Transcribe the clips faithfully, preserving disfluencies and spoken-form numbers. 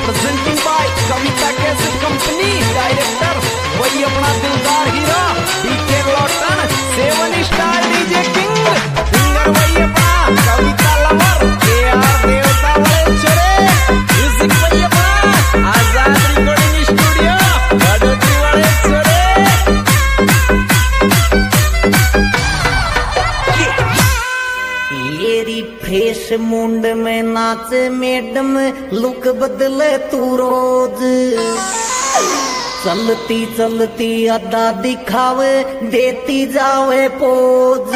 Presenting by Kavita cassette company, director वही अपना दिलदार Heera DK Lotan, seven star DJ king, singer वही अपना कविता लवर के आर देवता वाले चरे, म्यूजिक वही अपना आजाद रिकॉर्डिंग स्टूडियो बड़ोदी वाले चरे। येरी फ्रेश मुंड में नाच मैडम, लुक बदले तू रोज, चलती चलती अदा दिखावे देती जावे पोज।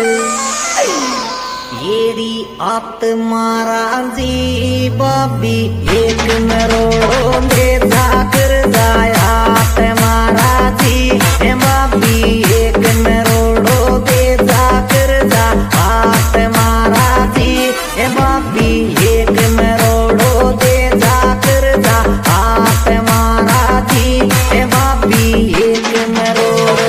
येरी आत्मारा जी बाबी एक मरोड़ो दे जाकर जाया मारा जी बाबी एक मरोड़ो दे जाकर जा हाथ मारा जी बाबी एक मरोड़ो दे जाकर जा हाथ मारा जी बाबी एक मरोड़ो।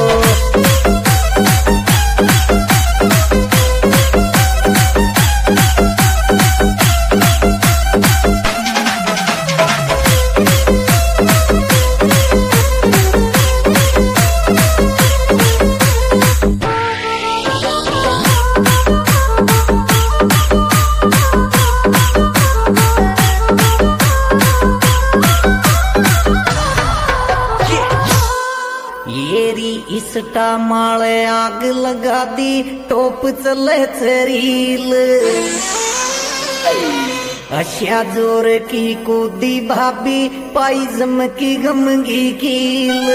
येरी इसटा माले आग लगा दी, टोप चले चरील, अशा जोर की कूदी भाभी पाई जमकी गमगी कील।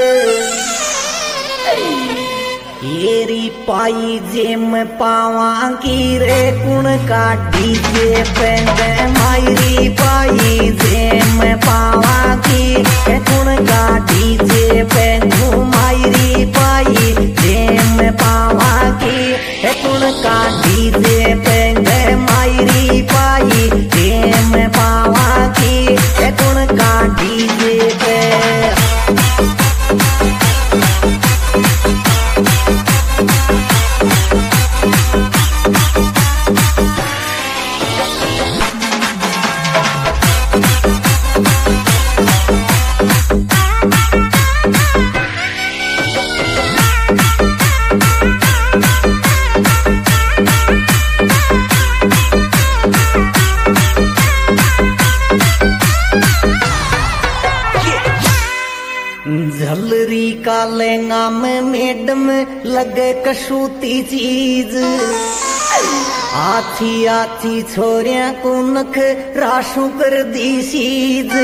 येरी पाई जेम पावा की रे कुण काटी जे पेंद मायरी पाई जेम पावा की कुण काटी जे पेंदू मायरी पाई जेम पावा की कुण काटी जे पेंद मायरी पाई जेम पावा की कुण काटी जे पे। झलरी का लेंगा में मैडम लगे कसूती चीज, आछी आछी छोरिया को नख राशु कर दी सीज।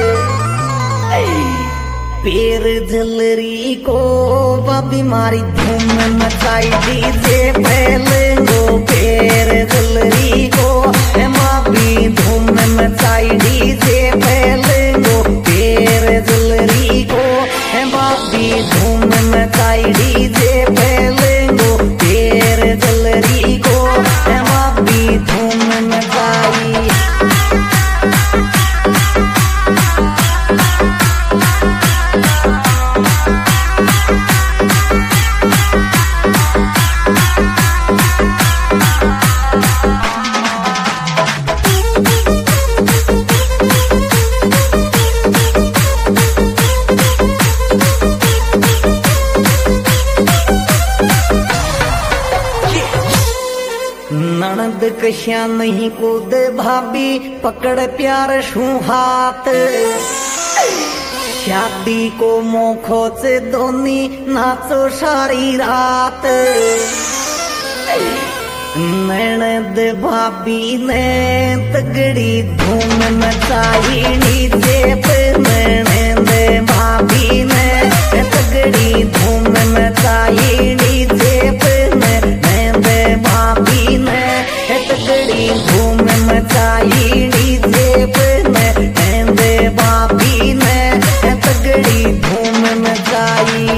पैर झलरी को बाबी मारी धूम मचाई दीजे पहले गो, पैर झलरी को माबी धूम मचाई दीजे पहले गो, पैर झलरी को बाबी धूम मचाई दीजे पहले गो, पैर झलरी को बाबी धूम मचाई। ननद कश्या नहीं कूद भाभी पकड़ प्यार शू हाथ, शादी को मोखो से दोनी नाचो सारी रात। ननद भाभी ने तगड़ी धूम मचाई डीजे पे, ननद भाभी ने तगड़ी धूम मचाई डीजे पे, ननद भाभी ने तगड़ी धूम मचाई डीजे पे, ननद भाभी ने तगड़ी धूम मचाई।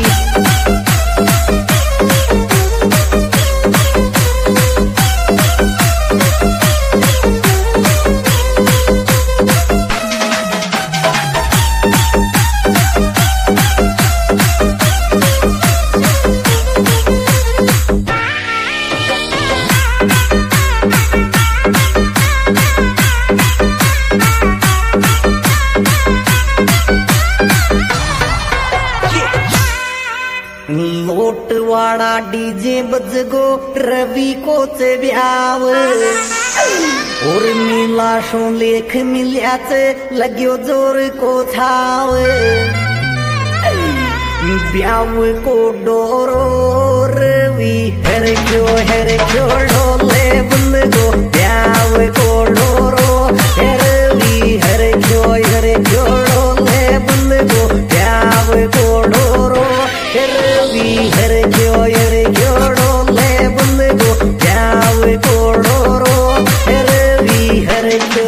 डीजे बज गो रवि को चे ब्याव और नीला शो लेख मिलिया चे लग्यो जोर को छाव ब्याव को डोरो रवि हर क्यों हर क्यों ढोले बंद गो ब्याव को डोरो रवि हर क्यों हर क्यों ढोले बंद गो ब्याव को डोरो रवि हर क्यों हर क्यों ढोले बंद गो ब्याव को डोरो रवि हर क्यों।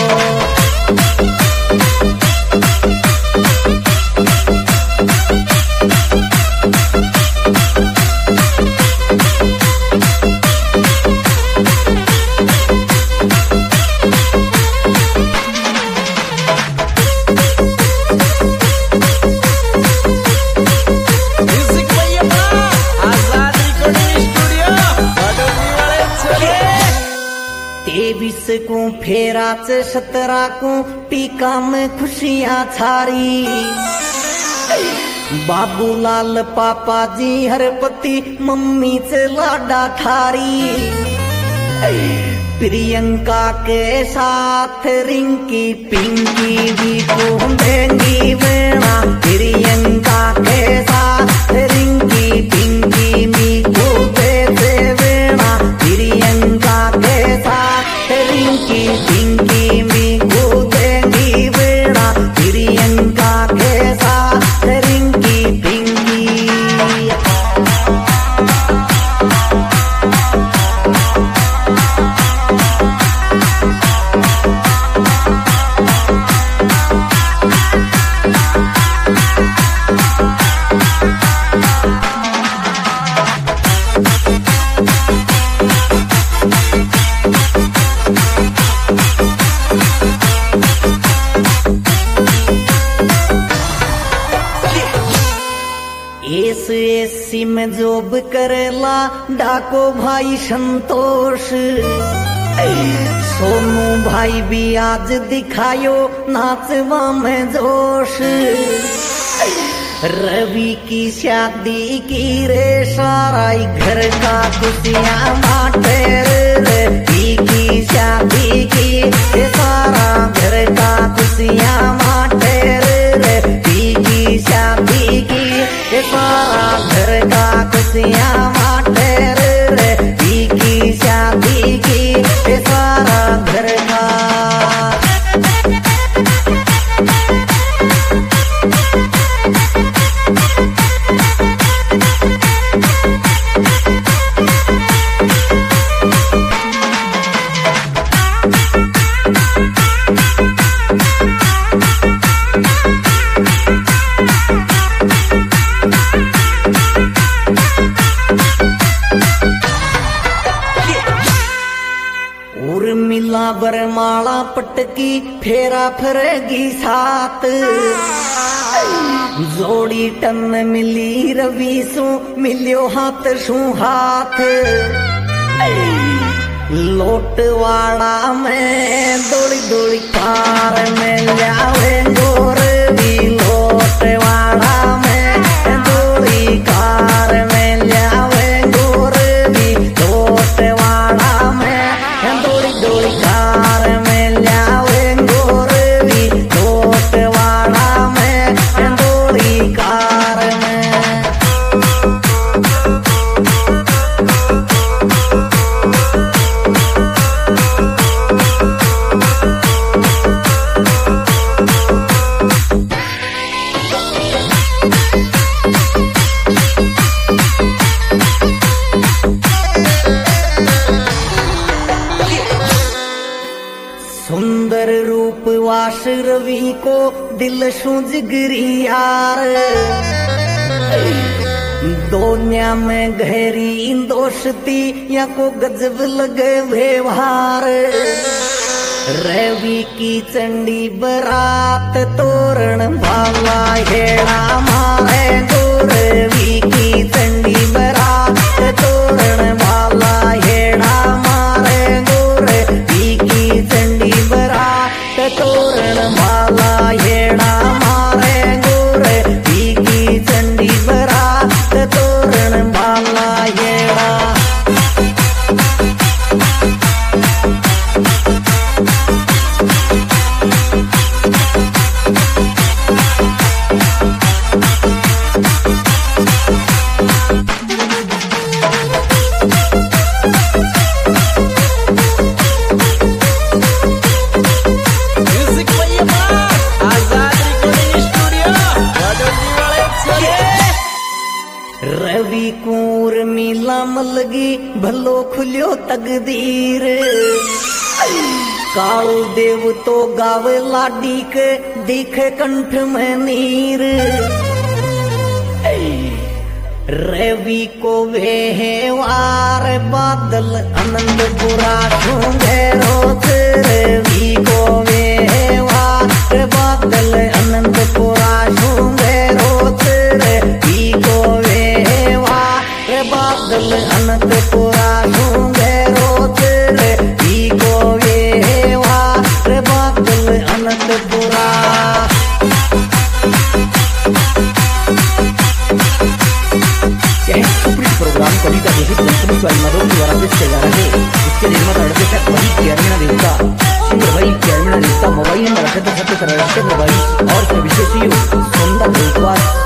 तेवीस को फेरा च सतरा को टीका में खुशियां छारी बाबूलाल पापा जी हरपति मम्मी च लाडा ठारी प्रियंका के साथ रिंकी पिंकी भी घूमेंगी वेणा प्रियंका के साथ रिंकी पिंकी भी घूमे से वेणा प्रियंका के साथ रिंकी पिंकी भी घूमेंगी वेणा प्रियंका के साथ रिंकी पिंकी। एस एसी में जॉब करेला डाको भाई संतोष सोनू भाई भी आज दिखायो नाचवा में जोश रवि की शादी की रे सारा घर का खुशियां बांटे रे रवि की शादी की रे सारा घर का खुशियां बांटे रे रवि की शादी की रे सारा घर का खुशियां बांटे रे रवि की शादी की रे सारा घर का। उर्मिला बरमाला पटकी फेरा फरेगी साथ जोड़ी टन मिली रवि सु मिलियो हाथ सु हाथ लोटवाड़ा में दौड़ी दौड़ी कार में जावे गोरवी लोटवाड़ा में दौड़ी कार में जावे गोरवी लोटवाड़ा में दौड़ी दौड़ी कार में जावे गोरवी लोटवाड़ा में दौड़ी कार में। सुंदर रूप वास रवि को दिल सुजगरी यार दुनिया में गहरी दोस्ती या को गजब लगे व्यवहार रवि की चंडी बरात तोरण भाला हेड़ा मारे गो रवि की चंडी बरात तोरण भाला हेड़ा मारे गो रवि की चंडी बरात तोरण भाला हेड़ा मारे गो रवि की चंडी बरात तोरण भाला। लगी भलो खुल्यो तकदीर। कालू देव तो गावे लाडी के दिखे कंठ में नीर। रवि को वेहवार बादल आनंद पुरा छूंगे रोज। रवि को वेहवार बादल आनंद पुरा छूंगे रोज। रवि को वेहवार बादल आनंद पुरा छूंगे रोज। रवि को वेहवार बादल आनंद पुरा। प्रोग्राम कविता घोषित कंपनी स्वाइमाधव द्वारा पेश किया जा रहा है। इसके निर्माता निर्देशक वही कैरमिना देवता, सिंगर वही कैरमिना देवता, मोबाइल नंबर अठहत्तर सत्तर सत्तर मोबाइल और विशेष सुंदर